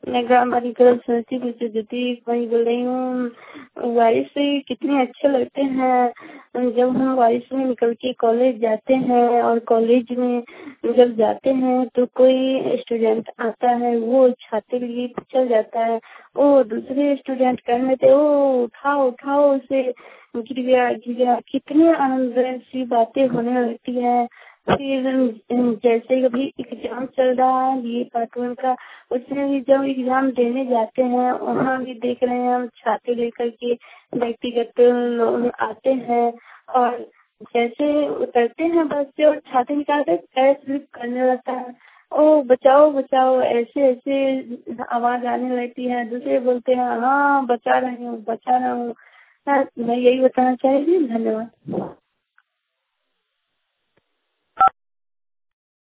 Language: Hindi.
मैं हमारी गर्ल समस्तीपुर से ज्योति वही बोल रही हूँ। बारिश से कितने अच्छे लगते हैं जब हम बारिश में निकल के कॉलेज जाते हैं, और कॉलेज में जब जाते हैं तो कोई स्टूडेंट आता है, वो छाते लिए चल जाता है, वो दूसरे स्टूडेंट कहने थे ओ उठाओ उठाओ उसे, गिर गया गिर गया, कितने आनंद सी बातें होने लगती है। फिर जैसे अभी एग्जाम चल रहा है ये पार्ट 1 का, उसमें भी जब एग्जाम देने जाते हैं वहाँ भी देख रहे हैं हम छाते लेकर के व्यक्तिगत लोग आते हैं, और जैसे उतरते हैं बस से और छाते निकालते पैर स्लिप करने लगता है, ओ बचाओ बचाओ ऐसे ऐसे आवाज आने लगती है। दूसरे बोलते हैं हाँ बचा रही हूँ बचा रहा हूँ। मैं यही बताना चाहूँगी। धन्यवाद।